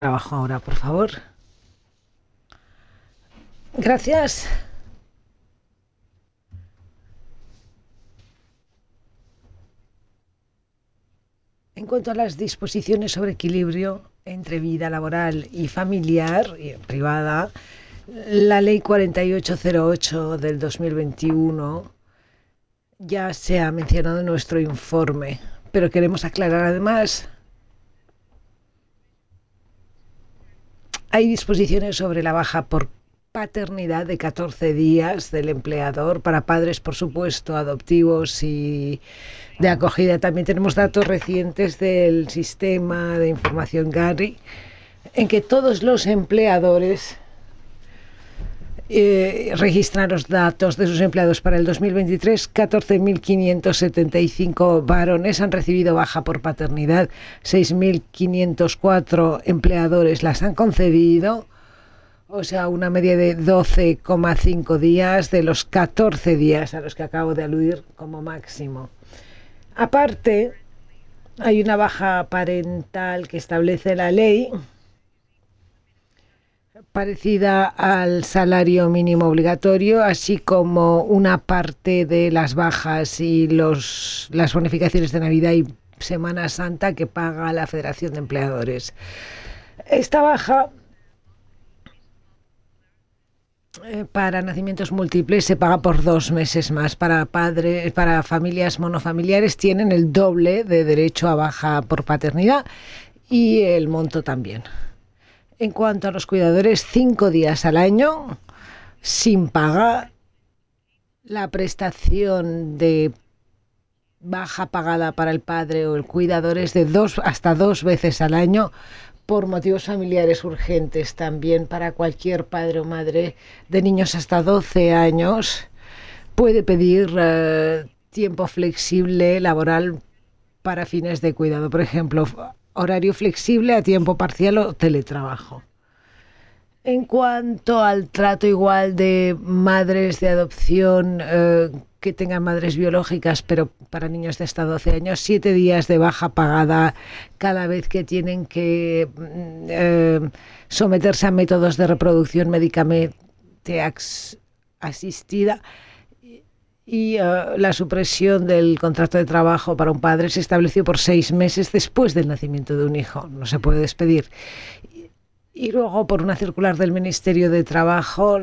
Trabajo ahora, por favor. Gracias. En cuanto a las disposiciones sobre equilibrio entre vida laboral y familiar y privada, la Ley 4808 del 2021 ya se ha mencionado en nuestro informe, pero queremos aclarar además, hay disposiciones sobre la baja por paternidad de 14 días del empleador para padres, por supuesto, adoptivos y de acogida. También tenemos datos recientes del sistema de información GARI en que todos los empleadores registran los datos de sus empleados para el 2023. 14.575 varones han recibido baja por paternidad, 6.504 empleadores las han concedido, o sea, una media de 12,5 días de los 14 días a los que acabo de aludir como máximo. Aparte, hay una baja parental que establece la ley, parecida al salario mínimo obligatorio, así como una parte de las bajas y las bonificaciones de Navidad y Semana Santa que paga la Federación de Empleadores. Esta baja para nacimientos múltiples se paga por 2 meses más. Para familias monofamiliares tienen el doble de derecho a baja por paternidad y el monto también. En cuanto a los cuidadores, 5 días al año sin paga. La prestación de baja pagada para el padre o el cuidador es de hasta 2 veces al año por motivos familiares urgentes. También para cualquier padre o madre de niños hasta 12 años puede pedir tiempo flexible laboral para fines de cuidado. Por ejemplo, horario flexible a tiempo parcial o teletrabajo. En cuanto al trato igual de madres de adopción que tengan madres biológicas, pero para niños de hasta 12 años, 7 días de baja pagada cada vez que tienen que someterse a métodos de reproducción médicamente asistida. Y la supresión del contrato de trabajo para un padre se estableció por 6 meses después del nacimiento de un hijo. No se puede despedir. Y luego, por una circular del Ministerio de Trabajo,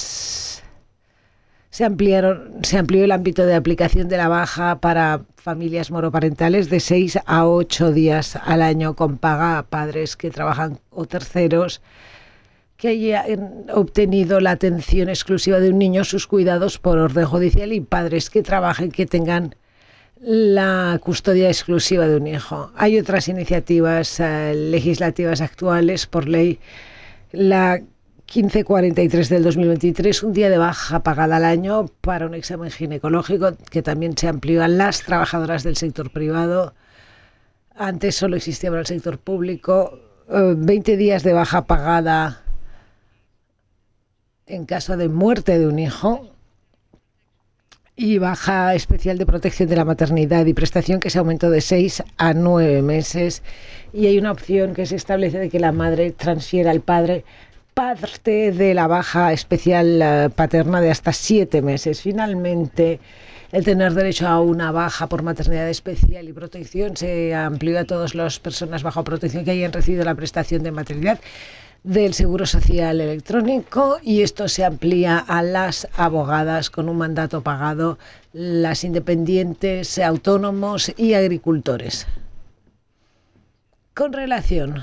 se amplió el ámbito de aplicación de la baja para familias monoparentales de 6 a 8 días al año con paga a padres que trabajan o terceros que hayan obtenido la atención exclusiva de un niño, sus cuidados por orden judicial, y padres que trabajen que tengan la custodia exclusiva de un hijo. Hay otras iniciativas legislativas actuales por ley, la 1543 del 2023, un día de baja pagada al año para un examen ginecológico, que también se amplió a las trabajadoras del sector privado. Antes solo existía para el sector público. 20 días de baja pagada en caso de muerte de un hijo, y baja especial de protección de la maternidad y prestación que se aumentó de 6 a 9 meses. Y hay una opción que se establece de que la madre transfiera al padre parte de la baja especial paterna de hasta 7 meses. Finalmente, el tener derecho a una baja por maternidad especial y protección se amplió a todas las personas bajo protección que hayan recibido la prestación de maternidad del Seguro Social Electrónico, y esto se amplía a las abogadas con un mandato pagado, las independientes, autónomos y agricultores. Con relación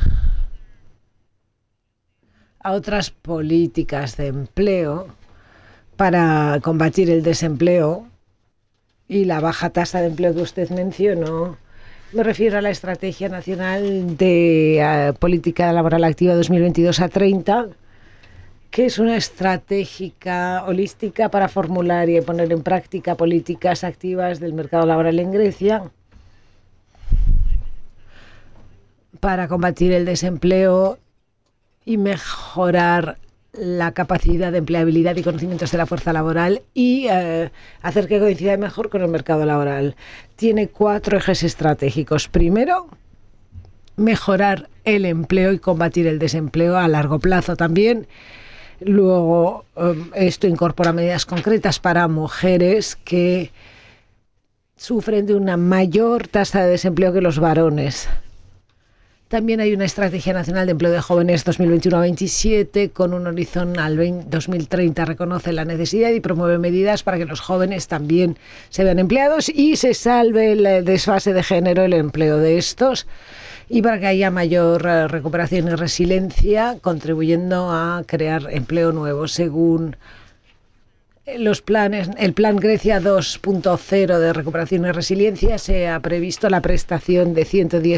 a otras políticas de empleo para combatir el desempleo y la baja tasa de empleo que usted mencionó, me refiero a la Estrategia Nacional de Política Laboral Activa 2022 a 30, que es una estrategia holística para formular y poner en práctica políticas activas del mercado laboral en Grecia para combatir el desempleo y mejorar la capacidad de empleabilidad y conocimientos de la fuerza laboral, y hacer que coincida mejor con el mercado laboral. Tiene 4 ejes estratégicos. Primero, mejorar el empleo y combatir el desempleo a largo plazo también. Luego, esto incorpora medidas concretas para mujeres que sufren de una mayor tasa de desempleo que los varones. También hay una Estrategia Nacional de Empleo de Jóvenes 2021-27 con un horizonte al 2030. Reconoce la necesidad y promueve medidas para que los jóvenes también se vean empleados y se salve el desfase de género, el empleo de estos, y para que haya mayor recuperación y resiliencia, contribuyendo a crear empleo nuevo. Según los planes, el Plan Grecia 2.0 de recuperación y resiliencia, se ha previsto la prestación de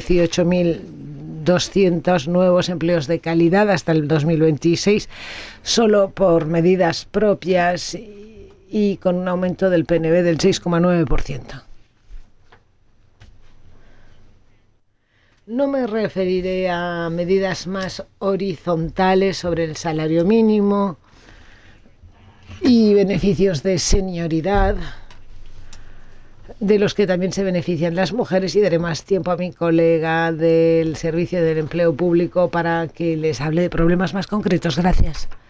118.200 nuevos empleos de calidad hasta el 2026, solo por medidas propias y con un aumento del PNB del 6,9%. No me referiré a medidas más horizontales sobre el salario mínimo y beneficios de senioridad, de los que también se benefician las mujeres, y daré más tiempo a mi colega del Servicio del Empleo Público para que les hable de problemas más concretos. Gracias.